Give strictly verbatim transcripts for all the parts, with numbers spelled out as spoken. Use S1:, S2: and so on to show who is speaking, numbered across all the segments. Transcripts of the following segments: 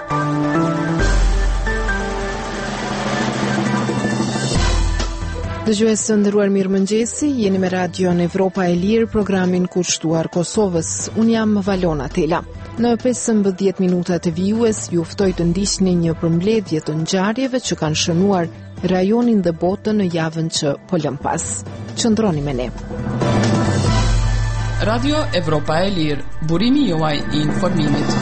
S1: Dëgjues të nderuar, mirëmëngjesi, jeni me Radio në Evropa e Lirë, programin kushtuar Kosovës. Unë jam Valona Tela. Në pesëmbëdhjetë minuta të vijues ju ftoj të ndiqni një përmbledhje të ngjarjeve që kanë shënuar rajonin dhe botën në javën që po lëm pas. Qëndroni me ne.
S2: Radio Evropa e Lirë, burimi juaj i informimit.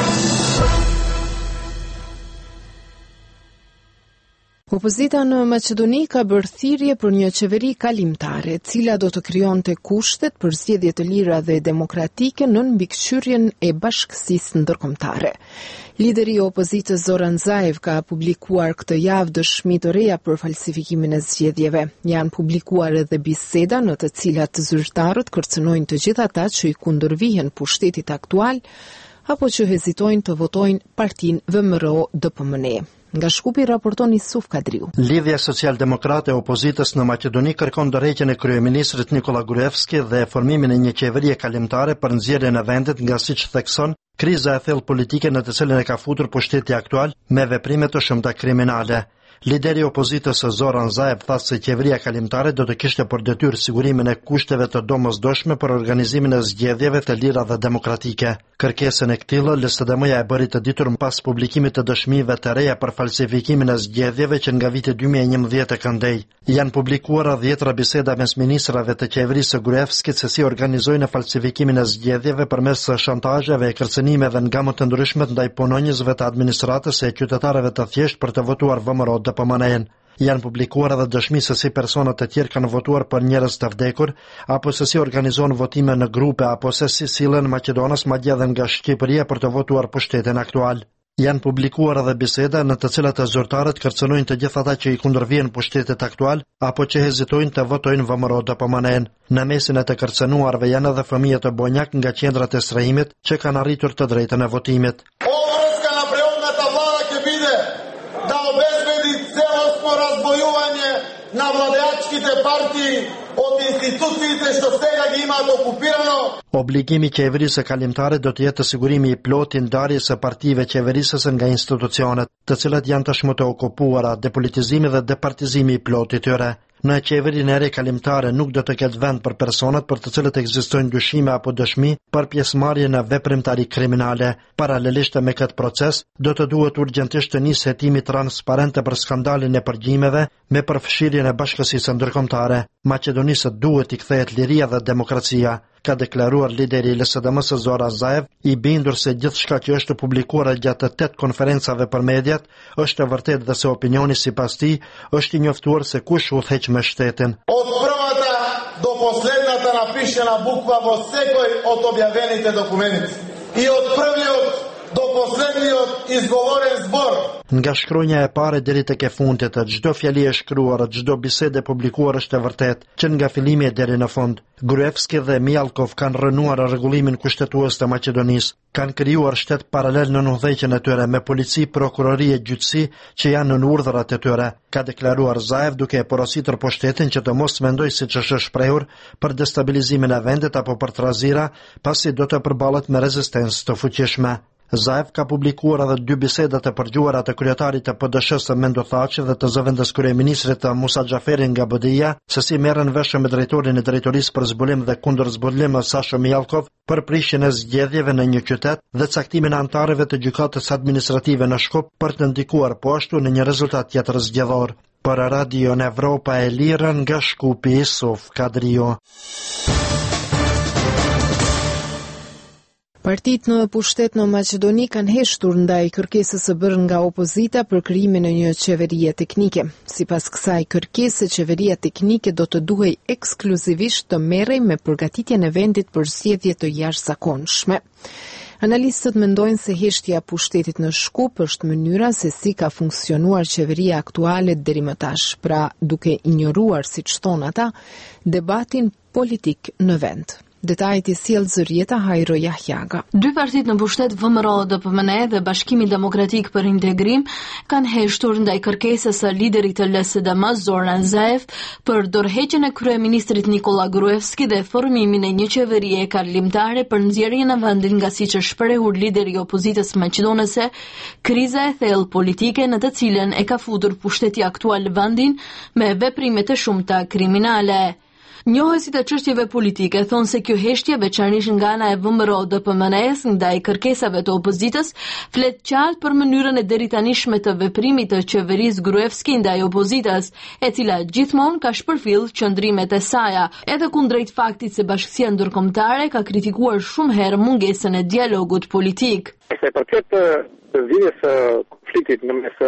S1: Opozita në Maqedoni ka bërë thirrje për një qeveri kalimtare, e cila do të krijonte kushtet për zgjedhje të lira dhe demokratike në mbikëqyrjen e bashkësisë ndërkombëtare. Lideri i opozitës Zoran Zaev ka publikuar këtë javë dëshmi të reja për falsifikimin e zgjedhjeve. Janë publikuar edhe biseda në të cilat zyrtarët kërcënojnë të gjithë ata që i kundërvihen pushtetit aktual apo që hezitojnë të votojnë partinë V M R O D P M N E. Nga Shkupi raporton Isuf Kadriu.
S3: Lidhja Social-Demokrate e opozitës në Maqedoni kërkon dorëheqjen e kryeministrit Nikola Gruevski dhe formimin e një qeverie kalimtare për nxjerrjen e vendit nga, siç thekson, kriza e thellë politike në të cilën e ka futur pushteti aktual me veprime të shumta kriminale. Lideri i opozitës Zoran Zaev tha se qeveria kalimtare do të kishte për detyrë sigurimin e kushteve të domosdoshme për organizimin e zgjedhjeve të lira dhe demokratike. Kërkesën e këtillë L S D M-ja e bëri të ditur pas publikimit të dëshmive të reja për falsifikimin e zgjedhjeve që nga viti dy mijë e njëmbëdhjetë e këndej. Janë publikuara dhjetra biseda mes ministrave të qeverisë së Gruevskit se si organizojnë falsifikimin e zgjedhjeve përmes shantazheve e kërcënimeve nga më të ndryshmet ndaj punonjësve të administratës e qytetarëve të thjeshtë për të votuar V M R O D P M N E. Janë publikuar edhe dëshmi se si personat të tjerë kanë votuar për njerëz të vdekur, apo se si organizohen votime në grupe, apo se si sillen maqedonës madje edhe nga Shqipëria për të votuar pushtetin aktual. Janë publikuar edhe biseda në të cilat zyrtarët kërcënojnë të gjithë ata që i kundërvijnë pushtetit aktual apo që hezitojnë të votojnë V M R O D P M N E. Në mesin e të kërcënuarve janë edhe fëmijët e bonjak nga qendrat e strehimit që kanë arritur të drejtën e votimit.
S4: na vladajačkite partiji od institucijite što svega gi imate okupirano.
S3: Obligimi i qeverisë kalimtare do të jetë sigurimi i plotë i ndarjes së partive qeverisëse nga institucionet, të cilat janë tashmë të okupuara, depolitizimi dhe departizimi i plotë i tyre. Në qeverinë e re kalimtare nuk do të ketë vend për personat për të cilët ekzistojnë dyshime apo dëshmi për pjesëmarrje në veprimtari kriminale. Paralelisht me këtë proces, do të duhet urgjentisht të nisë hetimi transparent për skandalin e përgjimeve me përfshirjen e bashkësisë ndërkombëtare. Maqedonisë duhet i kthehet liria dhe demokracia, ka deklaruar lideri i L S D M-s Zoran Zaev, i bindur se gjithçka që është publikuar gjatë tetë konferencave për mediat është e vërtetë dhe se opinioni sipas tij është i njoftuar se kush udhëheq me shtetin.
S4: Od prvata do poslednata napišena bukva vo sekoj od objavljeните dokumente. I od prvog do poslednjeg izgovoren zbor.
S3: Nga shkronja e parë deri tek e fundit, çdo fjali e shkruar, çdo bisedë e publikuar është e vërtetë, që nga fillimi deri në fund. Gruevski dhe Mjalkov kanë rënuar rregullimin kushtetues të Maqedonisë, kanë krijuar shtet paralel në udhëheqjen e tyre me polici, prokurori e gjyqësi që janë në urdhrat e tyre, ka deklaruar Zaev duke e porositur pushtetin që të mos mendoj siç është shprehur për destabilizimin e vendit apo për trazira, pasi do të përballet me rezistencë të fuqishme. Zaev ka publikuar edhe dy biseda të përgjuara të kryetarit të P D S-së Mendo Thaçi dhe të zëvendës kryeministrit Musa Xhaferi nga B D I-ja, se si merren vesh me drejtorin e drejtorisë për zbulim dhe kundër zbulim Sasho Mjalkov për prishjen e zgjedhjeve në një qytet dhe caktimin e anëtarëve të gjykatës administrative në Shkup për të ndikuar po ashtu në një rezultat tjetër zgjedhor. Për Radio në Evropa e Lirë nga Shkupi, Isuf Kadriu.
S1: Partitë në pushtet në Maqedoni kanë heshtur ndaj kërkesës së bërë nga opozita për krijimin e një qeverie teknike. Sipas kësaj kërkese, qeveria teknike do të duhej ekskluzivisht të merrej me përgatitjen e vendit për zgjedhje të jashtëzakonshme. Analistët mendojnë se heshtja e pushtetit në Shkup është mënyra se si ka funksionuar qeveria aktuale deri më tash, pra duke injoruar, siç thon ata, debatin politik në vend. Detajt i sjell Zërieta Hajro Jahjaga.
S5: Dy partitë në pushtet V M R O D P M N E dhe Bashkimi Demokratik për Integrim kanë heshtur ndaj kërkesës së liderit të L S D M Zoran Zaev për dorëheqjen e kryeministrit Nikola Gruevski dhe formimin e një qeverie kalimtare për nxjerrjen e vendit nga siç është shprehur lideri i opozitës maqedonese, kriza e thellë politike në të cilën e ka futur pushteti aktual vendin me veprime të shumta kriminale. Njohësit e çështjeve politike thonë se kjo heshtje, veçanërisht nga ana e V M R O D P M N E-s ndaj kërkesave të opozitës, flet qartë për mënyrën e deritanishme të veprimit të qeverisë Gruevski ndaj opozitës, e cila gjithmonë ka shpërfill qëndrimet e saj, edhe kundrejt faktit se bashkësia ndërkombëtare ka kritikuar shumë herë mungesën e dialogut politik.
S6: Se përket zgjidhjes së konfliktit në mes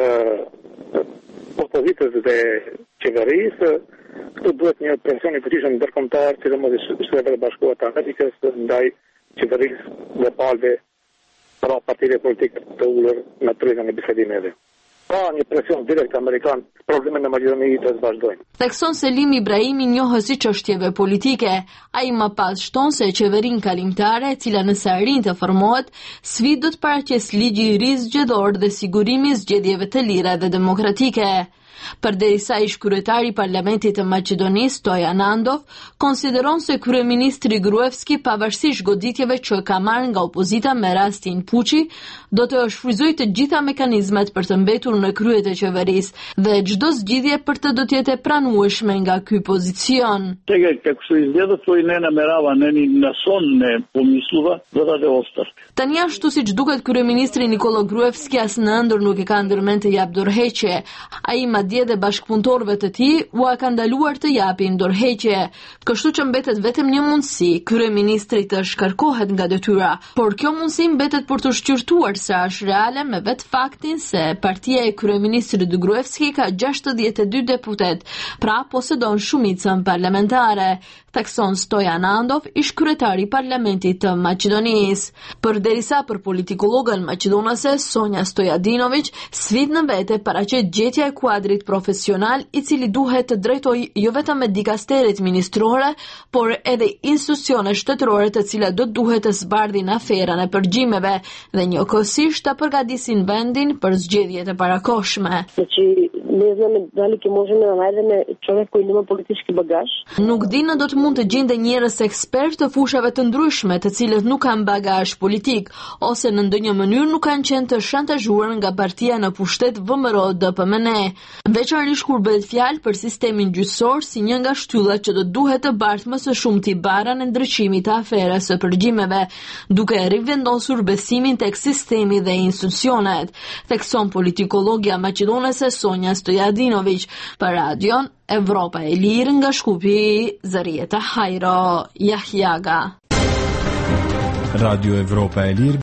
S6: opozitës dhe qeverisë, këtu duhet një presion i fuqishëm ndërkombëtar, sidomos i Shtetit Bashkuar të Amerikës ndaj qeverisë dhe palëve para partive politike të ulur në tryezën e bisedimeve. Ka një presion direkt amerikan, problemet në Maqedoni të vazhdojnë.
S5: Thekson Selim Ibrahimi, njohës i çështjeve politike, ai më pas shton se qeverinë kalimtare, e cila nëse arrin të formohet, sfidë do të paraqes ligji i ri zgjedhor dhe sigurimi i zgjedhjeve të lira dhe demokratike. Përderisa ish kryetari i Parlamentit të Maqedonisë Stojan Andov konsideron se kryeministri Gruevski, pavarësisht goditjeve që ka marrë nga opozita me rastin Puçi, do të shfrytëzojë të gjitha mekanizmat për të mbetur në krye të qeverisë dhe çdo zgjidhje për të do të jetë e pranueshme nga ky pozicion.
S7: Сега, како што изгледа, тој не намерава ни на сон не помислува да даде оставка.
S5: Tani ashtu siç duket, kryeministri Nikola Gruevski as në ëndër nuk e ka ndërmend të jap dorëheqje. Ai madje dhe bashkëpunëtorëve të tij u ka ndaluar të japin dorëheqje, kështu që mbetet vetëm një mundësi, kryeministrit të shkarkohet nga detyra, por kjo mundësi mbetet për të shqyrtuar sa është reale me vetë faktin se partia e kryeministrit Gruevski ka gjashtëdhjetë e dy deputet, pra posedon shumicën parlamentare, thekson Stojan Andov, ish kryetari i Parlamentit të Maqedonisë. Përderisa për politikologën maqedonase Sonja Stojadinović, sfidë në vete paraqet gjetja e kuadrit profesional i cili duhet të drejtojë jo vetëm me dikasterit ministrore, por edhe institucione shtetërore të cilat do duhet të zbardhin aferën e përgjimeve dhe njëkohësisht të përgatisin vendin për zgjedhjet e parakohshme.
S8: Не знаме дали ќе можеме да најдеме човек кој нема политички багаж.
S5: Nuk di në do të mund të gjende njerëz ekspert të fushave të ndryshme, të cilët nuk kanë bagazh politik ose në ndonjë mënyrë nuk kanë qenë të shantazhuar nga partia në pushtet V M R O D P M N E. Veçanërisht kur bëhet fjalë për sistemin gjyqësor si një nga shtyllat që do duhet të bartë më së shumti barën e ndryqimit të aferës së përgjimeve, duke rivendosur besimin tek sistemi dhe institucionet, thekson politikologja maqedonese Sonja Stojadinović për radion Evropa e Lirë nga Shkupi, Zërieta Hajro Jahjaga.
S9: Radio Evropa e Lirë